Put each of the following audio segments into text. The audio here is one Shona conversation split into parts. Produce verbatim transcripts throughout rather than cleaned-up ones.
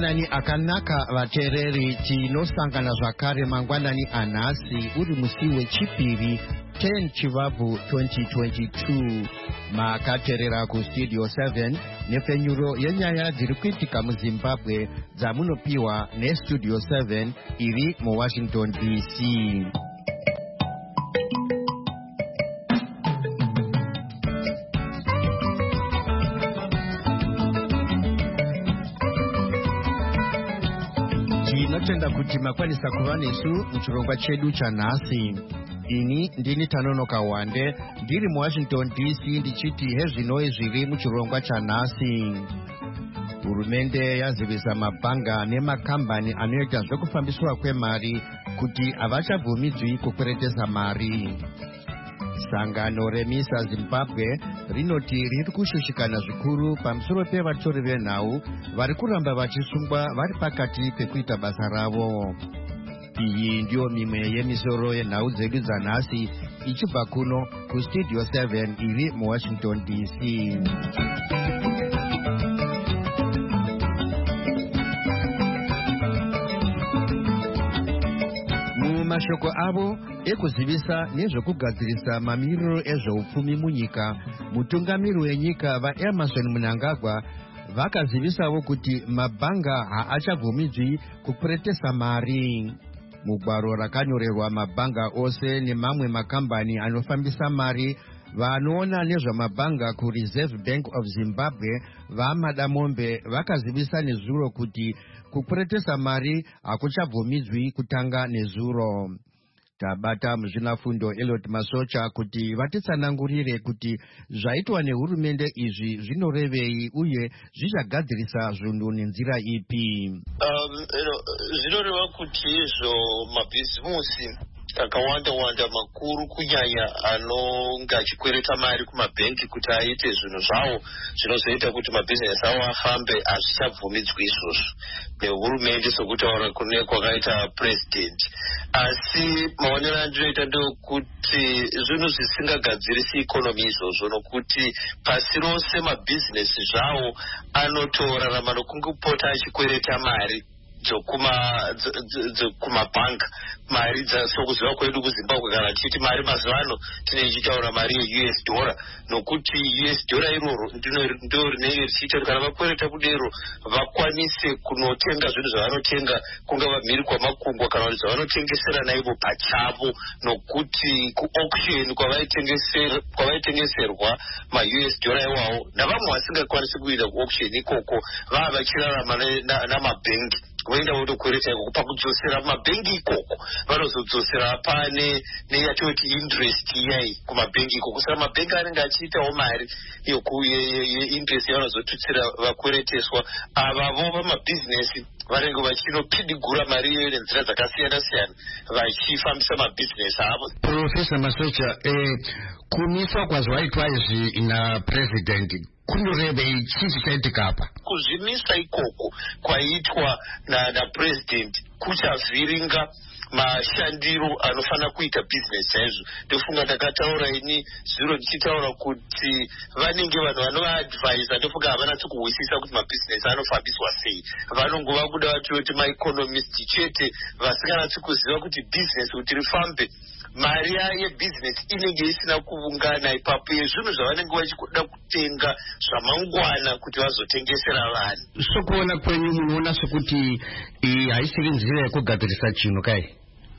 Mangwanani akanaka vateereri tinosangana zvakare mangwanani anhasi uri musi wechipiri ten chivabvu twenty twenty-two. Makateerera kustudio seven nepfenyuro yenyaya dziri kuitika muzimbabwe dzamunopiwa nestudio seven iri muwashington D C. Tinotenda kuti makwanisa kuva nesu muchirongwa chedu chanhasi. Ini ndini Tanonoka Wande ndiri muwashington D C ndichiti hezvinoi zviri muchirongwa chanhasi. Hurumende yazivisa mabhanga nemakambani anoita zvekufambiswa kwemari kuti havachabvumidzwi kukweretesa mari. Sangano remisa Zimbabwe rinoti riri kushushikana zvikuru pamusoro pevatori venhau vari kuramba vachisungwa vari pakati pekuita basa ravo. Iyi ndiyo mimwe yemisoro yenhau dzedu dzanhasi ichibva kuno kustudio seven iri muwashington D C. Mumashoko avo ekuzivisa nezvekugadzirisa mamiriro ezveupfumi munyika, mutungamiri wenyika vaEmerson Mnangagwa vakazivisawo kuti mabhanga haachabvumidzwi kukweretesa mari. Mugwaro rakanyorerwa mabhanga ose nemamwe makambani anofambisa mari vanoona nezvamabhanga kuReserve Bank of Zimbabwe vaMadamombe vakazivisa nezuro kuti kukweretesa mari hakuchabvumidzwi kutanga nezuro. Tabata muzvinafundo Elliot Masocha kuti vatitsanangurire kuti zvaitwa nehurumende izvi zvinorevei uye zvichagadzirisa zvinhu nenzira ipi. Um, zvinoreva kuti izvo mabhizimusi akawanda wanda makuru kunyanya anonga achikwereta mari kumabhengi kuti aite zvinhu zvawo zvinozoita kuti mabhizinesi avo afambe hazvichabvumidzwi izvozvo nehurumende sokutaura kune kwakaita purezidendi. Asi maonero andinoita ndeokuti zvinhu zvisingagadzirisi ikonomi izvozvo nokuti pasi rose mabhizinesi zvawo anotorarama nokungopota achikwereta mari dzokumabhanga, mari sokuziva kwedu kuzimbabwe kana tichiti mari mazuva ano tine ichitaura mari ye-U S dollar, nokuti U S dollar iroro ndo rinenge richiita kuti kana vakwereta kudero vakwanise kunotenga zvinhu zvavanotenga kungava mhiri kwamakungwa kana kuti zvavanotengesera naivo pachavo, nokuti kuauction kwavaitengeserwa ma-U S dollar iwawo navamwe vasingakwanisi kuita kuauction ikoko vava vachirarama namabhengi voenda votokwereta ikoko pakudzosera mabhengi ikoko vanozodzosera pane neyatoti interest iyai kumabhengi ikoko. Saka mabhengi anenge achiitawo mari yeinterest yavanozotutsira vakwereteswa avavo vamabhizinesi vanenge vachinopidigura mari iyoyo nenzira dzakasiyana siyana vachifambisa mabhizinesi avo. Profesa Masocha, eh, kumiswa kwazvaitwa izvi napresident kunorevei chii chichaitika apa? Kuzvimisa ikoko kwaitwa napresident kuchavhiringa mashandiro anofana kuita business chaizvo. Ndofunga ndakataura ini zviro ndichitaura kuti vanenge vanhu vanovaadvisa, ndofunga havanatsi kuhwisisa kuti mabusiness anofambiswa sei. Vanongova kuda vatoti maeconomist chete vasinganatsi kuziva kuti business kuti rifambe mari yebusiness inenge isina kuungana ipapo yezvinhu zvavanenge vachida kutenga zvamangwana kuti vazotengesera vanhu. Sokuona kwenyu munoona sokuti haisiri nzira yekugadzirisa chinhu kai?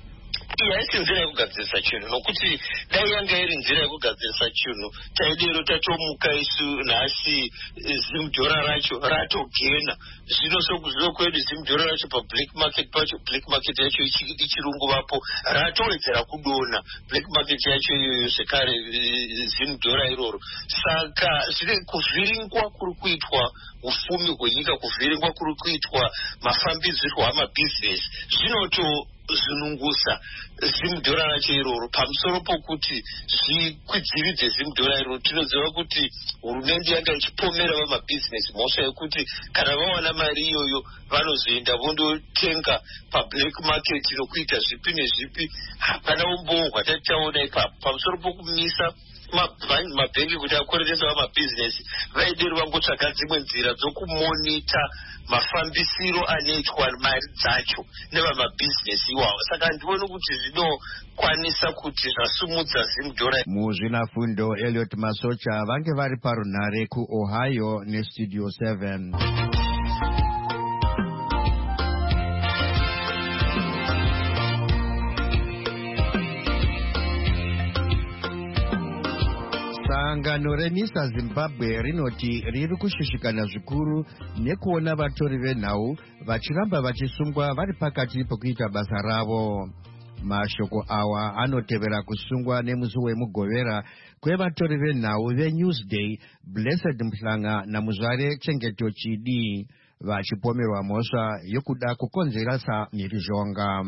Iyi haisi nzira yekugadzirisa chinhu, nokuti dai yanga iri nzira yekugadzirisa chinhu taidero tatomuka isu nhasi zimudhora racho ratogena. Zvino sokuziva kwedu zimudhora racho pablack market pacho, black market yacho ichirunguvapo ratowedzera kudona black market yacho iyoyo zvekare zimudhora iroro. Saka zvine kuvhiringwa kuri kuitwa ufumi hwenyika, kuvhiringwa kuri kuitwa mafambidzirwo amabhizinesi zvinoto zvinungusa zimudhora racho iroro. Pamusoro pokuti zvikwidziridze zimudhora iroro, tinoziva kuti hurumende yanga ichipomera vamabhizinesi mhosva yekuti kana vawana mari iyoyo vanozoenda vondotenga pablack market nokuita zvipi nezvipi. Hapana umboo hwatati taona ipapo pamusoro pokumisa mabhengi kuti akoreresa vamabhizinesi vaidero vangotsvaga dzimwe nzira dzokumonita mafambisiro anoitwa mari dzacho nevamabhizinesi iwawo. Saka ndione kuti zvinokwanisa kuti zvasumudza zimudhora. Muzvinafundo Elliot Masocha vange vari parunhare kuOhio neStudio seven. Sangano reMISA Zimbabwe rinoti riri kushushikana zvikuru nekuona vatori venhau vachiramba vachisungwa vari pakati pokuita basa ravo. Mashoko awa anotevera kusungwa nemusi wemugovera kwevatori venhau veNewsday, Blessed Mhlanga naMuzvare Chengeto Chidi, vachipomerwa mhosva yokuda kukonzeresa mhirizhonga.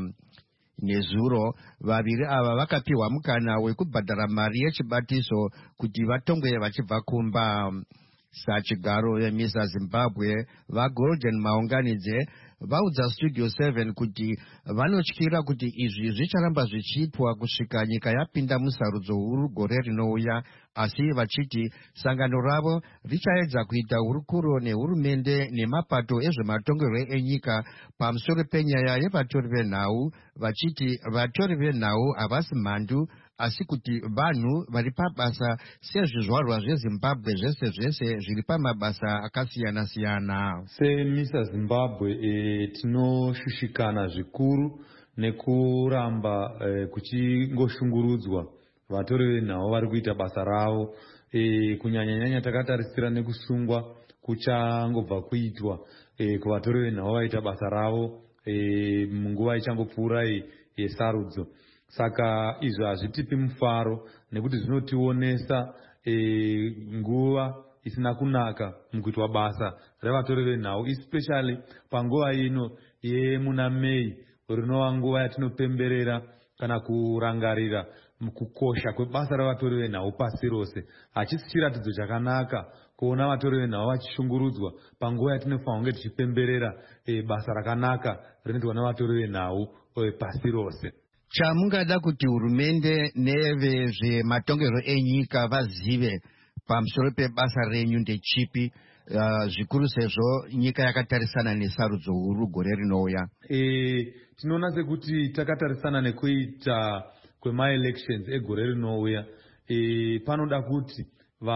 Nezuro vaviri ava vakapiwa mukana wekubhadhara mari yechibatiso kuti vatongwe vachibva kumba. Sachigaro veMISA Zimbabwe vaGolden Maunganidze vaudza Studio seven kuti vanotyira kuti izvi zvicharamba zvichiitwa kusvika nyika yapinda musarudzo huru gore rinouya, asi vachiti sangano ravo richaedza kuita hurukuro nehurumende nemapato ezvematongerwo enyika pamusoro penyaya yevatori venhau, vachiti vatori venhau havasi mhandu asi kuti vanhu vari pabasa sezvizvarwa zveZimbabwe zvese zvese zviri pamabasa akasiyana-siyana. SeMISA Zimbabwe e, tinoshushikana zvikuru nekuramba e, kuchingoshungurudzwa vatori venhau vari kuita basa ravo. E, kunyanya-nyanya takatarisira nekusungwa kuchangobva kuitwa e, kuvatori venhau vaita basa ravo e, munguva ichangopfuura yesarudzo. Saka izvo hazvitipi mufaro nekuti zvinotionesa e, nguva isina kunaka mukuitwa basa revatori venhau, especially panguva ino yemuna Mei, rinova nguva yatinopemberera kana kurangarira kukosha kwebasa revatori venhau pasi rose. Hachisi chiratidzo chakanaka kuona vatori venhau vachishungurudzwa panguva yatinofanira kunge tichipemberera e, basa rakanaka rinoitwa nevatori venhau e, pasi rose. Chamungada kuti hurumende nevezvematongerwo enyika vazive pamusoro pebasa renyu ndechipi, uh, zvikuru sezvo nyika yakatarisana nesarudzo huru gore rinouya? E, tinoona sekuti takatarisana nekuita kwema-elections egore rinouya. E, panoda kuti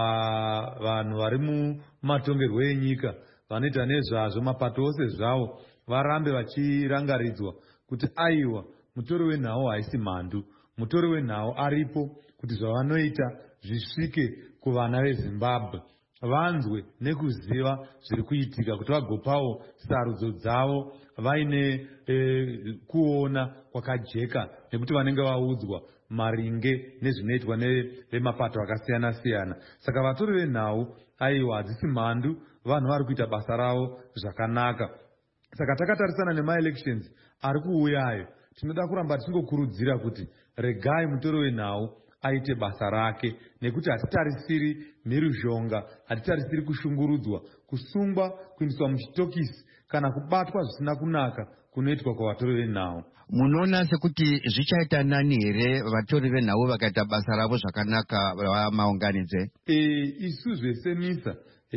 vanhu va, vari mumatongerwo enyika vanoita nezvazvo mapato ose zvavo varambe vachirangaridzwa kuti aiwa, mutori wenhau haisi mhandu. Mutori wenhau aripo kuti zvavanoita zvisvike kuvana veZimbabwe, vanzwe nekuziva zviri kuitika, kuti vagopawo sarudzo dzavo vaine e, kuona kwakajeka, nekuti vanenge vaudzwa maringe nezvinoitwa nemapato akasiyana-siyana. Saka vatori venhau aiwa hadzisi mhandu, vanhu vari kuita basa ravo zvakanaka. Saka takatarisana nema-elections ari kuuyayo, tinoda kuramba tichingokurudzira kuti regai mutori wenhau aite basa rake, nekuti hatitarisiri mhirizhonga, hatitarisiri kushungurudzwa, kusungwa, kuindiswa muchitokisi kana kubatwa zvisina kunaka kunoitwa kwavatori venhau. Munoona sekuti zvichaita nani here vatori venhau vakaita basa ravo zvakanaka vamaunganidze? E, isu zvese MISA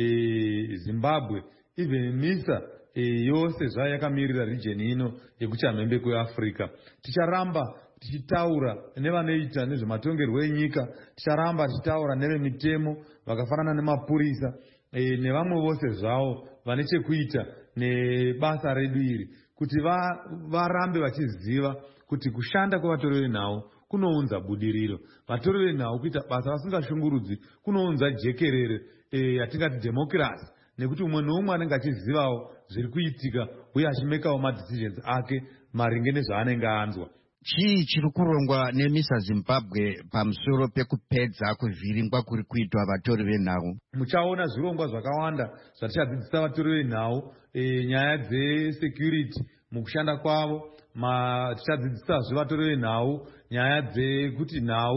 e, Zimbabwe, even MISA e, yose zvayakamirira region ino yekuchamhembe kweAfrica, ticharamba tichitaura nevanoita nezvematongerwo enyika, ticharamba tichitaura nevemitemo vakafanana nemapurisa e, nevamwe vose zvavo vane chekuita nebasa redu iri, kuti va, varambe vachiziva kuti kushanda kwevatori venhau kunounza budiriro. Vatori venhau kuita basa vasingashungurudzi kunounza jekerere e, yatingati democracy, nekuti umwe neumwe anenge achizivawo zviri kuitika uye achimekawo madecisions ake maringe nezvaanenge anzwa. Chii chiri kurongwa neMISA Zimbabwe pamusoro pekupedza kuvhiringwa kuri kuitwa vatori venhau? Muchaona zvirongwa zvakawanda zvatichadzidzisa vatori venhau, e, nyaya dzesecurity mukushanda kwavo. Tichadzidzisazve vatori venhau nyaya dzekuti nhau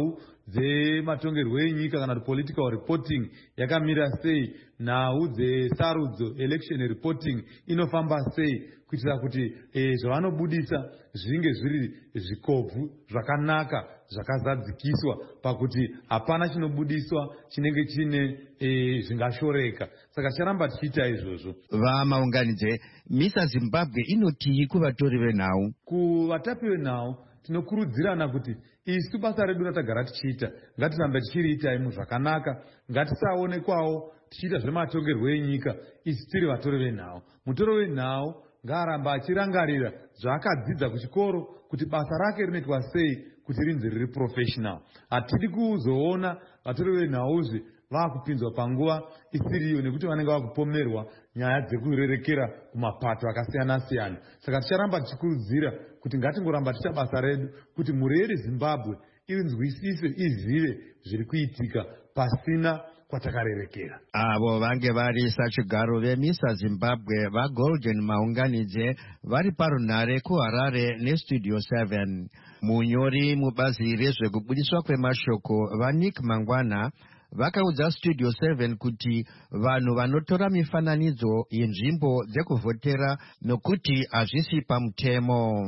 dzematongerwo enyika kana kuti political reporting yakamira sei, nhau dzesarudzo election reporting inofamba sei, kuitira kuti e, zvavanobudisa zvinge zviri zvikobvu zvakanaka zvakazadzikiswa pakuti hapana chinobudiswa chinenge chine e, zvingashoreka. Saka ticharamba tichiita izvozvo. Vamaunganidze MISA Zimbabwe inotii kuvatori venhau? Kuvatapi venhau tinokurudzirana kuti isu basa redu ratagara tichiita ngatirambe tichiriita imu zvakanaka, ngatisaonekwawo tichiita zvematongerwo enyika isu tiri vatori venhau. Mutori wenhau ngaaramba achirangarira zvaakadzidza kuchikoro kuti basa rake rinoitwa sei kuti rinzi riri professional. Hatidi kuzoona vatori venhauzve vaakupinzwa panguva isiriyo nekuti vanenge vakupomerwa nyaya dzekurerekera kumapato akasiyana siyana. Saka ticharamba tichikurudzira kuti ngatingoramba ticha basa redu kuti mureri Zimbabwe inzwisise, izive zviri kuitika pasina kwatakarerekera. Avo vange vari sachigaro veMISA Zimbabwe vaGolden Maunganidze vari parunhare kuHarare neStudio seven. Munyori mubazi rezvekubudiswa kwemashoko vaNick Mangwana vakaudza Studio seven kuti vanhu vanotora mifananidzo yenzvimbo dzekuvhotera nokuti hazvisi pamutemo.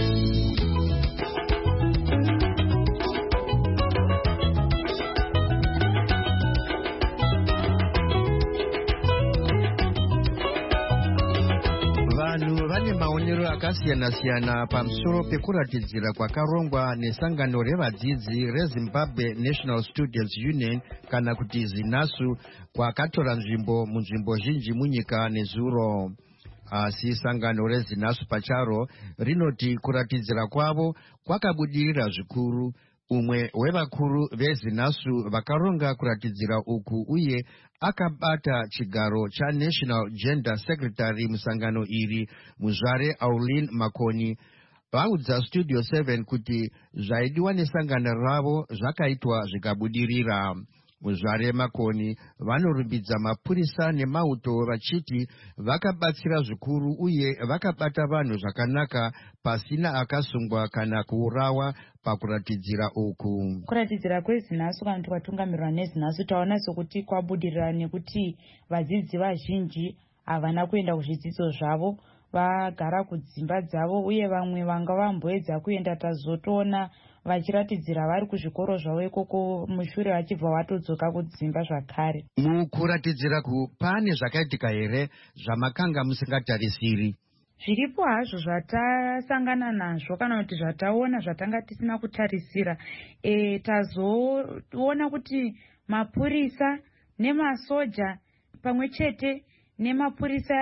Vanhu vane maonero akasiyana-siyana pamusoro pekuratidzira kwakarongwa nesangano revadzidzi reZimbabwe National Students Union kana kuti ZINASU kwakatora nzvimbo munzvimbo zhinji munyika nezuro. Asi sangano reZINASU pacharo rinoti kuratidzira kwavo kwakabudirira zvikuru. Umwe wevakuru veZINASU vakaronga kuratidzira uku uye akabata chigaro chaNational Gender Secretary musangano iri, Muzvare Auline Makoni, vaudza Studio seven kuti zvaidiwa nesangano ravo zvakaitwa zvikabudirira. Muzvare Makoni vanorumbidza mapurisa nemauto vachiti vakabatsira zvikuru uye vakabata vanhu zvakanaka pasina akasungwa kana kuurawa pakuratidzira uku. Kuratidzira kweZINASU kana kwatungamirirwa neZINASU taona sokuti kwabudirira nekuti vadzidzi vazhinji havana kuenda kuzvidzidzo zvavo, vagara kudzimba dzavo, uye vamwe vanga vamboedza kuenda tazotoona vachiratidzira vari kuzvikoro zvavo ikoko mushure vachibva watodzoka kudzimba zvakare. Mukuratidzira ku pane zvakaitika here zvamakanga musingatarisiri? Zviripo hazvo zvatasangana nazvo kana kuti zvataona zvatanga tisina kutarisira. E, tazoona kuti mapurisa nemasoja pamwe chete nemapurisa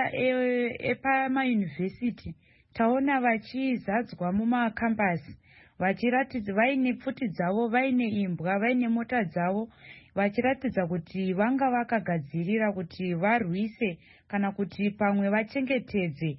epamayunivhesiti e, taona vachizadzwa mumakambasi vachiratidza vaine pfuti dzavo, vaine imbwa, vaine mota dzavo, vachiratidza kuti vanga vakagadzirira kuti varwise kana kuti pamwe vachengetedze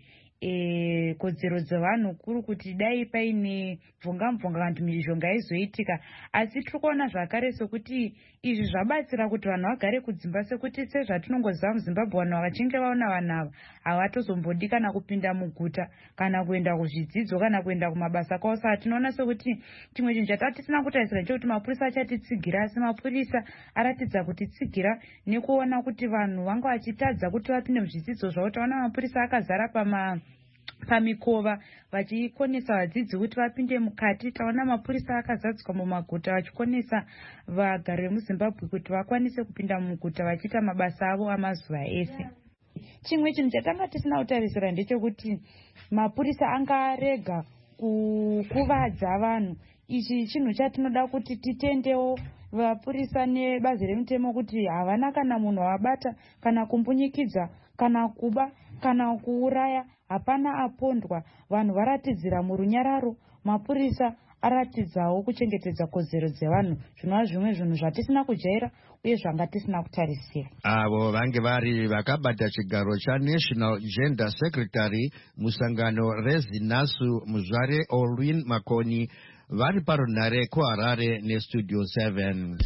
e, kodzero dzevanhu, kuri kuti dai paine mvunga-mvunga vantu mizhonga izoitika. Asi tikuona zvakare sokuti izvi zvabatsira kuti vanhu vagare kudzimba, sekuti sezvatinongoziva muZimbabwe vanhu vachinge vaona vanhu ava havatozombodi kana kupinda muguta kana kuenda kuzvidzidzo kana kuenda kumabasa kwavo. Saka tinoona sekuti chimwe chinhu chatatisina kutarisira ndechekuti mapurisa achatitsigira, asi mapurisa aratidza kutitsigira nekuona kuti vanhu vanga vachitadza kuti vapinde muzvidzidzo zvavo. Taona mapurisa akazara pama pamikova vachikonesa vadzidzi kuti vapinde mukati. Taona mapurisa akazadzwa mumaguta vachikonesa vagari vemuZimbabwe kuti vakwanise kupinda muguta vachiita mabasa avo amazuva ese. Chimwe chinhu chatanga tisina kutarisira ndechekuti mapurisa angarega kukuvadza vanhu. Ichi chinhu chatinoda kuti titendewo vapurisa nebazi remutemo kuti havana kana munhu wabata kana kumbunyikidza kana kuba kana kuuraya, hapana apondwa. Vanhu varatidzira murunyararo, mapurisa aratidzawo kuchengetedza kodzero dzevanhu. Zvinova zvimwe zvinhu zvatisina kujaira uye zvanga tisina kutarisira. Avo vange vari vakabata chigaro chaNational Gender Secretary musangano reZINASU, Muzvare Auline Makoni, vari parunhare kuHarare neStudio seven.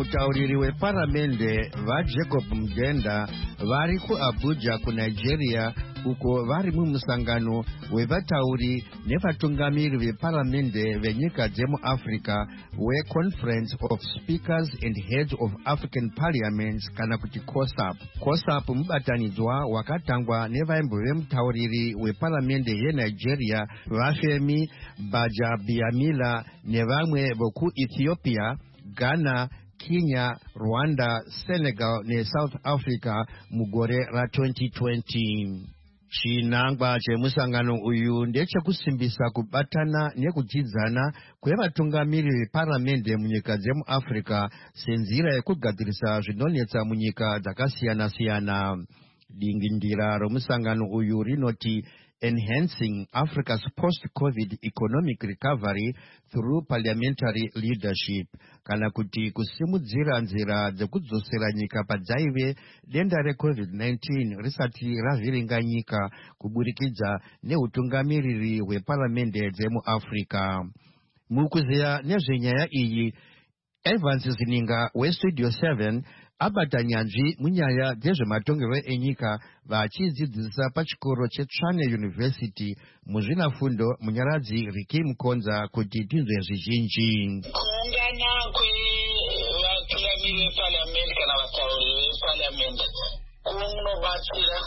mutauriri weparamende vaJacob Mugenda vari kuAbuja kuNigeria uko vari mumusangano wevatauri nevatungamiri veparamende venyika dzemuAfrica weConference of Speakers and Heads of African Parliaments kana kuti COSAP. COSAP mubatanidzwa wakatangwa nevaimbove mutauriri weparamende yeNigeria Vafemi Bajabiamila nevamwe vokuEthiopia, Ghana, Kenya, Rwanda, Senegal neSouth Africa mugore ratwenty twenty. Chinangwa chemusangano uyu ndechekusimbisa kubatana nekudzidzana kwevatungamiri veparamende munyika dzemuAfrica senzira yekugadzirisa zvinonetsa munyika dzakasiyana-siyana. Dingindira romusangano uyu rinoti Enhancing Africa's Post-COVID Economic Recovery Through Parliamentary Leadership, kana kuti kusimudzira nzira dzekudzosera nyika padzaive denda reCovid nineteen risati ravhiringa nyika kuburikidza neutungamiriri hweparamende dzemuAfrica. Mukuziya nezvenyaya iyi, Evans Zininga weStudio seven abata nyanzvi munyaya dzezvematongerwo enyika vachidzidzisa pachikoro cheTshwane University muzvinafundo munyaradzi Riki Mukonza kuti tinzwe zvizhinji. Kuungana kwevatungamiri veparamende kana vatauri veparamende kunobatsira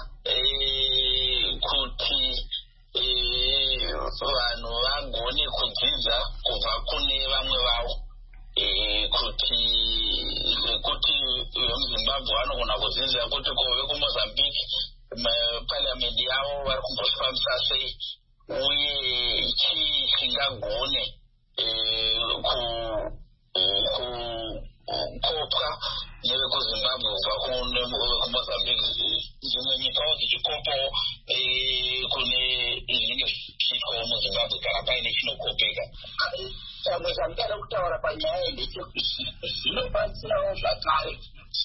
kuti vanhu vagone kudzidza kubva kune vamwe vavo, kuti kuti vemuZimbabwe vanogona kudzidza kuti kove kuMozambique parliamendi yavo vari kumbosvambisa sei uye chii chingagone kukopwa nevekuZimbabwe kubva kuMozambique, dzimwe nyikawo dzichikopawo kune zvinenge zvichiitwawo muZimbabwe kana paine chinokopeka. Chamwe chamutada kutaura panyaya ndechekuti zvinobatsirawo zvakare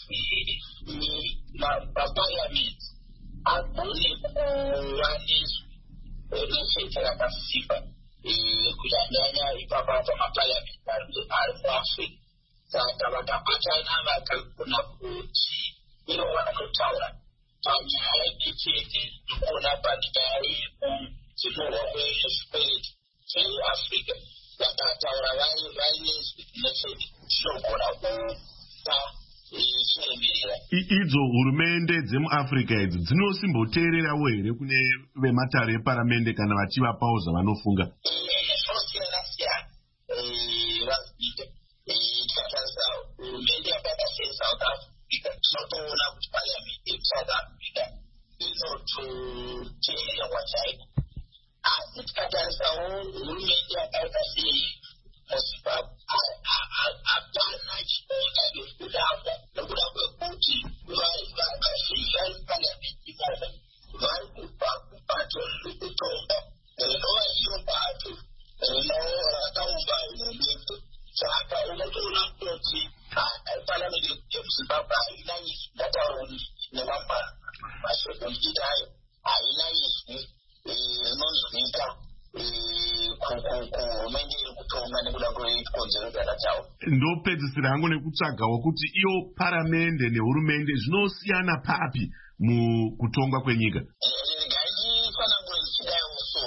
maparliament agone kuva nezvete rakasimba kunyanyanya ipapa pamaparliament ari muAfrica. Saka vakabatana vakagona kuti iro vanotaura panyaya yechete nekuona panyaya yekudzimirwa kwezvikwereti zveAfrica, vakataura vaine nezvete zvinogona kupa chiremerera. Idzo hurumende dzemuAfrica idzi dzinosimboteererawo here kune vematare eparamende kana vachivapawo zvavanofunga? Zvosiyana siyana vazvita. Tikatarisa hurumende yakaita seSouth Africa tinotoona kuti parliament yeSouth Africa inototeererwa chaiko, asi tikatarisawo hurumende yakaita semuZimbabwe hapana chinoita nekudakwa nekuda kwekuti vazhinji vari muparliament imomo vari kubva kubato rekutonga rinova iro bato rakaumba hurumende. Saka unotoona kuti parliament yemuZimbabwe haina izwi, ndataura nevamwe mashoko ichitayo haina izwi rinonzwika kuhurumende iri kutonga nekuda kwekonzeredzana chawo. Ndopedzisira hangu nekutsvagawo kuti iyo paramende nehurumende zvinosiyana papi mukutongwa kwenyika. Ngaifanangure zvichidayowo so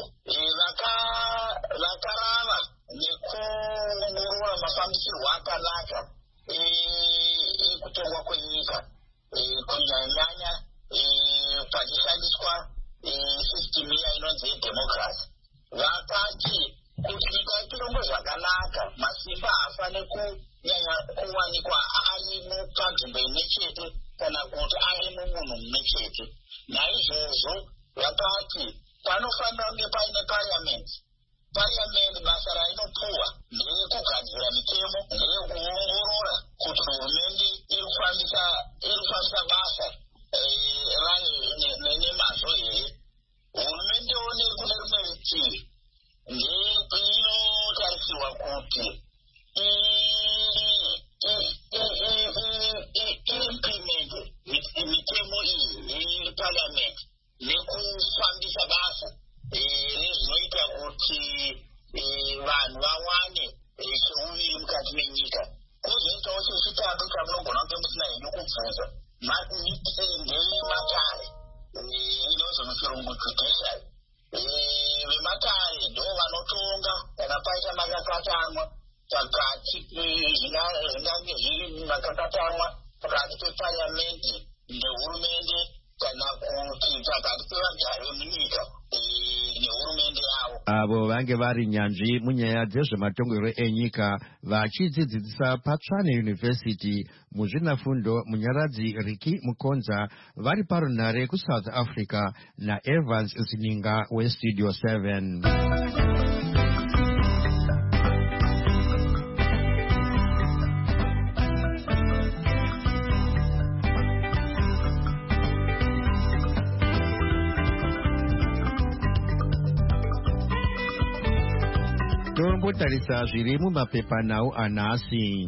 vakarava nekuongorora mafambisirwo akanaka ekutongwa kwenyika kunyanyanya pachishandiswa system iya inonzi yedhemokirasi. Vakati kuti nyika itonge zvakanaka masimba haafane kunyanya kuwanikwa ari mupanzvimbo imwe chete kana kuti ari mumunhu mumwe chete. Naizvozvo vakati panofanira kunge paine parliament. Parliament basa rainopuwa nderekugadzira mitemo, nderekuongorora kuti hurumende iri kufambisa basa rayo nemazvo here. Hurumendewo nekune rumwe rutivi inotarisirwa kuti iimplemente mitemo iyi yeparliament nekufambisa basa rezvinoita kuti vanhu vawane cheuviri mukati menyika. chozoitawo chechitatu chamunogona kunge musina henyu kubvunza mitende yematare inonzi muchirungu judiciary. Vematare ndo vanotonga kana paita makakatanwa pakati zvingange zviri makakatanwa pakati pepariamendi nehurumende kana kuti pakati pevagari vemunyika nehurumende yavo. Avo vange vari nyanzvi munyaya dzezvematongero enyika vachidzidzisa paTshwane University muzvinafundo munyaradzi Riki Mukonza vari parunhare kuSouth Africa naEvans Zininga weStudio seven. Tombotarisa zviri mumapepanhau anhasi.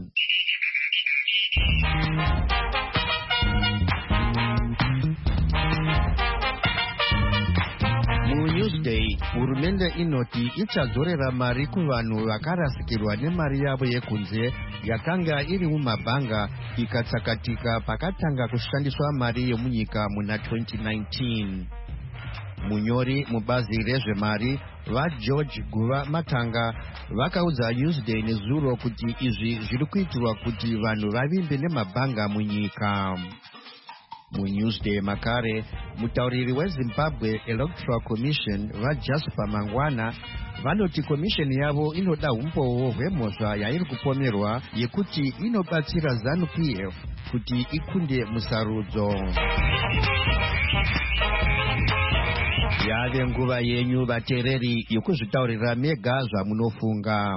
MuNewsday, hurumende inoti ichadzorera mari kuvanhu vakarasikirwa nemari yavo yekunze yakanga iri mumabhanga ikatsakatika pakatanga kushandiswa mari yomunyika muna twenty nineteen. Munyori mubazi rezvemari vaGeorge Guva Matanga vakaudza Newsday nezuro kuti izvi zviri kuitirwa kuti vanhu vavimbe nemabhanga munyika. MuNewsday makare, mutauriri weZimbabwe Electoral Commission vaJasper Mangwana vanoti komisheni yavo inoda umbowo hwemhosva yairi kupomerwa yekuti inobatsira ZANU P F kuti ikunde musarudzo. Yave nguva yenyu vateereri yokuzvitaurira mega zvamunofunga.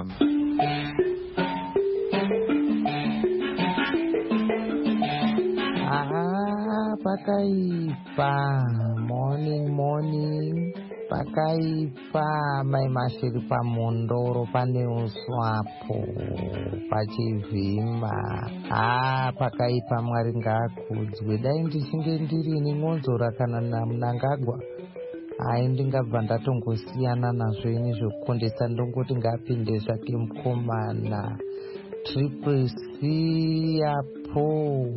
Ah, pakaipa. Morning, morning. Pakaipa. Mai mashiri pamondoro pane uswapo pachivhima. Ah, pakaipa. Mwari ngaakudzwe. Dai ndichinge ndiri ningonzora kana naMnangagwa, ai ndingabva ndatongosiyana nazvo ini zvokukondesa, ndongoti ngapinde zvake mukomana. Triple C apo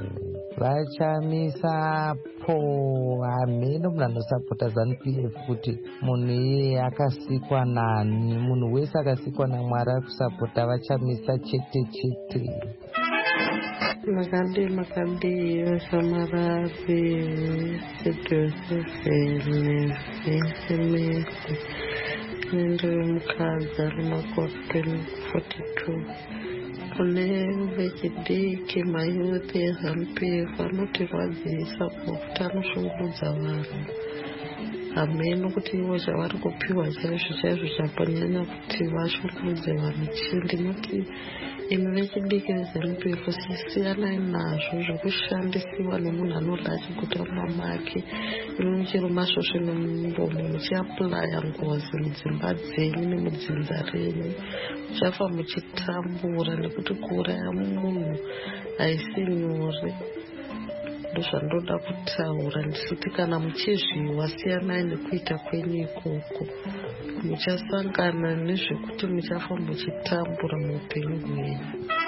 vachamisa apo. Hameno munhu anosapota ZANU P F kuti munhu iyeye akasikwa nani. Munhu wese akasikwa naMwari akusapota vachamisa chete chete. Makadi makadi vasamarapi Studio seven nendiri mukadzi ari makore forty two. Kune vechidiki mayuthi eZANU P F anoti vadzisa kuti anoshungurudza vanhu. Hameno kuti ivo zvavari kupiwa chaizvo chaizvo chaponyanya kuti vashungurudze vanhu. Chii ndinoti imi vechidiki veZANU P F sisiyanai nazvo zvokushandisiwa nemunhu anodla achiguta mumamake. Imi muchiri masvosve nemuromo muchiapulaya ngozi mudzimba dzenyu nemudzinza renyu. Muchafa muchitambura nekuti kuuraya munhu haisi nyore. Ndozvandoda kutaura ndichiti kana muchizviwa siyanai nekuita kwenyu ikoko. Muchasangana nezvekuti muchafa muchitambura muupenyu hwenyu.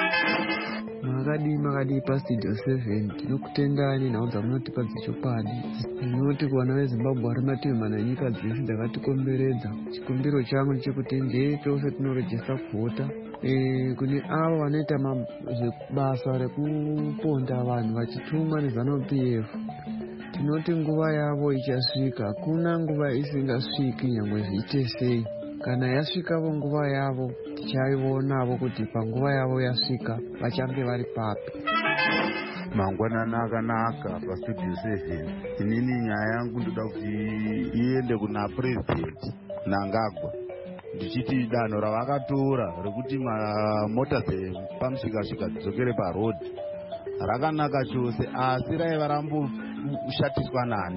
Makadi makadi paStudio seven tinokutendani nhau dzamunotipa dzechokwadi. Ndinoti kuwana veZimbabwe vari mativi mana enyika dzese dzakatikomberedza. Chikumbiro changu ndechekuti ndee tose tinorejesta kuvhota. E, kune avo vanoita basa rekuponda vanhu vachitumwa neZANU P F. Tinoti nguva yavo ichasvika. Hakuna nguva isingasviki nyangwe zviite sei. Kana yasvikawo nguva yavo tichaivonavo kuti panguva yavo yasvika vachange vari papi. Mangwanana akanaka paStudio seven. Inini nyaya yangu ndoda kuti iende kuna President Mnangagwa. Ndichiti danho ravakatora rekuti mota dzepamusika-shika dzidzokere parodhi rakanaka chose, asi raiva ramboshatiswa nani.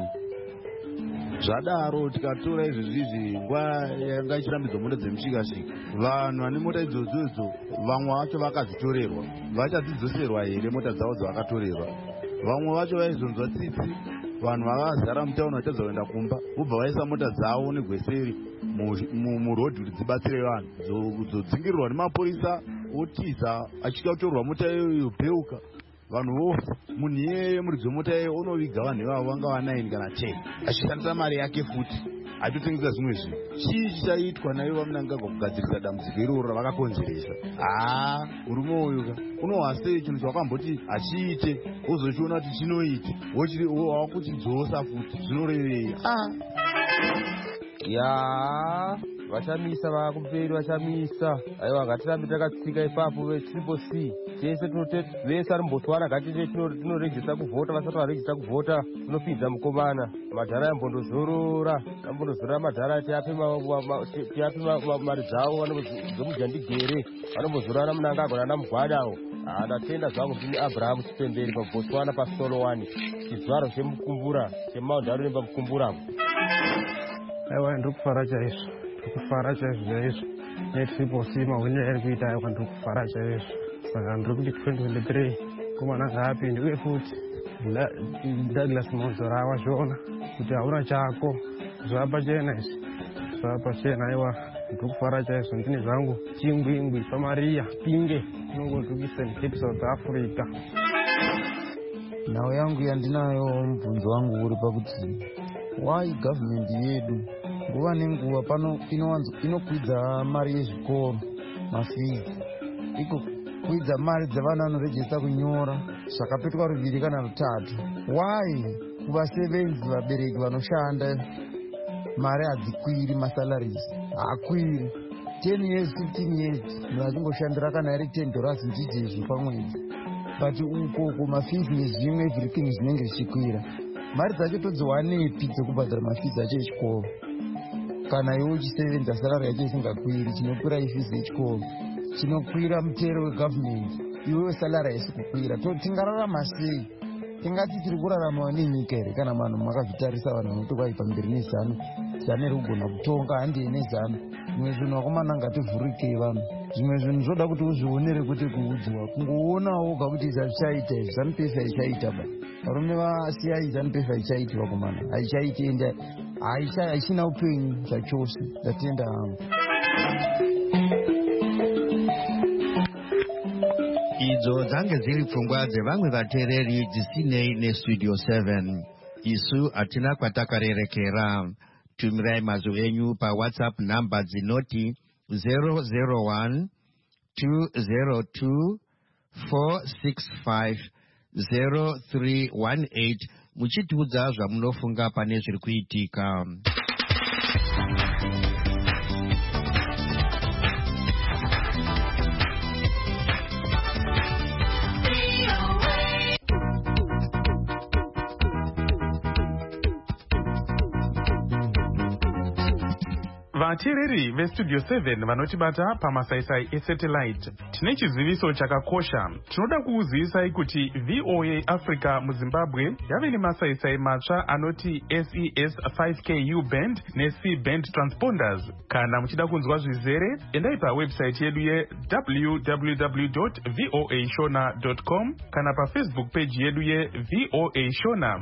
Zvadaro tikatora izvizvi nguva yanga ichirambidzwa mota dzemushika-shika, vanhu vane mota idzodzo vamwe vacho vakadzitorerwa. Vachadzidzoserwa here mota dzavo dzavakatorerwa? Vamwe vacho vaizonzwa tsitsi, vanhu vakazara mutauni vachadzoenda kumba vobva vaisa mota dzavo negweseri murodhi kuti dzibatsire vanhu dzodzingirwa nemapurisa otiza achika kutorwa mota iyoyo yopeuka vanhu vose. Munhu iyeye muridzi wemota iye unoviga vanhu ivavo vanga vanaini kana ten achishandisa mari yake futi achitotengesa zvimwe zvinhu. Chii chichaitwa naivo vamunangagwa kugadzirisa dambudziko iroro ravakakonzeresa? haa murume uyu ka unohwasei chinhu chawakamboti achiite wozochiona kuti chinoite wakuchidzosa futi zvinorevei? ya vachamisa vakumberi vachamisa aiwa ngatirambe takatsika ipapo vetriple c tese vese ari mubotswana ngatite tinorejista kuvhota vasati varejista kuvhota tinopinza mukomana madhara yambondozorora ambondozorora madhara tiape mari dzavo dzomujandikere vanombozorora munangagwa nana mugwadawo ndatenda zvangu ndini abrahamu chipemberi pabotswana pasolowani chizvaro chemukumbura chemaundaro nemba mukumburamo. aiwa ndiri kufara chaizvo ndiri kufara chaizvo chaizvo netriple c mahwiniro ari kuita aiwa ndiri kufara chaizvo saka ndiri kuti twenty twenty-three komana ngaapindi uye futi Douglas Monzora awazviona kuti hauna chako zvapachena izvi zvapachena aiwa ndiri kufara chaizvo ndine zvangu chingwingwi pamariya pinge inongonzi kueastern cape south africa. nhau yangu yandinayo mubvunzo wangu uri pakuti why government yedu nguva nenguva pano inokwidza mari yezvikoro mafizi iko kwidza mari dzavana vanorejista kunyora zvakapetuka ruviri kana rutatu. why kuvasevenzi vabereki vanoshanda mari hadzikwiri masalaries haakwiri ten years fifteen years munhu achingoshandira kana iri ten dollars ndizvezvo pamwedzi but uko mafizi nezvimwe everything zvinenge zvichikwira. mari dzacho todziwanepi dzekubhadhara mafizi acho echikoro kana iwe uchisevenza sarari yacho isingakwiri? chinokwira ifizi yechikoro, chinokwira mutero wegavhumenti, iwewe salari haisi kukwira. tingararama sei? tingati tiri kurarama nenyika here kana vanhu makazvitarisa vanhu vanotokwayi pamberi nezano zane rikugona kutonga handei nezano? zvimwe zvinhu vakomana ngativhurikei vanhu, zvimwe zvinhu zvoda kuti uzvionere kuti kuudzwa kungoonawo woga kuti zvazvichaita izvi zanu pefa ichaita ba varume vasiyai zanu pefa ichaiti vakomana haichaiti ende haichina upenyu zvachose. ndatenda hangu. idzo dzange dziri pfungwa dzevamwe vateereri dzisinei nestudio seven. isu hatina kwatakarerekera. tumirai mazwi enyu pawhatsapp namba dzinoti zero zero one two zero two four six five zero three one eight muchitiudza zvamunofunga pane zviri kuitika. vateereri vestudio seven vanotibata pamasaisai esatellite, tine chiziviso chakakosha. tinoda kuuzivisai kuti V O A Africa muzimbabwe yave nemasaisai matsva anoti S E S five K U band ne-C band transponders. kana muchida kunzwa zvizere, endai pawebsite yedu ye w w w dot voa shona dot com kana pafacebook page yedu ye V O A Shona.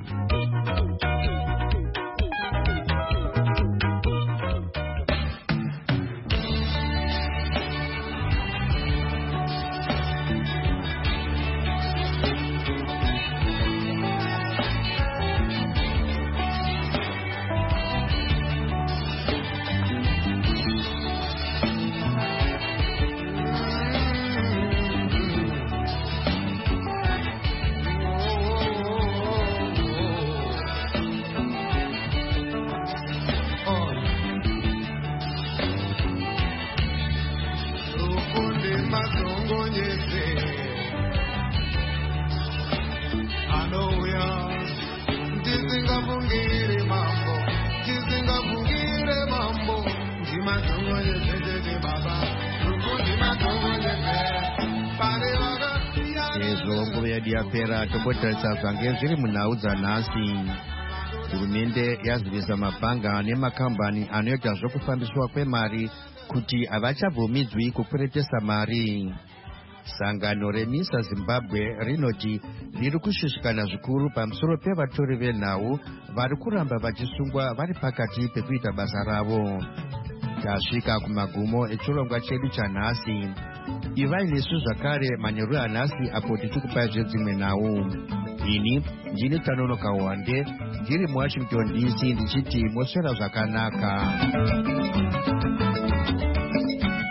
yapera tokotarisa zvange zviri munhau dzanhasi. hurumende yazivisa mabhanga nemakambani anoita zvokufambiswa kwemari kuti havachabvumidzwi kukweretesa mari. sangano remisa zimbabwe rinoti riri kushushikana zvikuru pamusoro pevatori venhau vari kuramba vachisungwa vari pakati pekuita basa ravo. tasvika kumagumo echirongwa chedu chanhasi. Ivai nesu zvakare manheru anhasi apo tichikupai zvedzimwe nhau. Ini ndini Tanonoka Wande ndiri muWashington D C ndichiti moswera zvakanaka.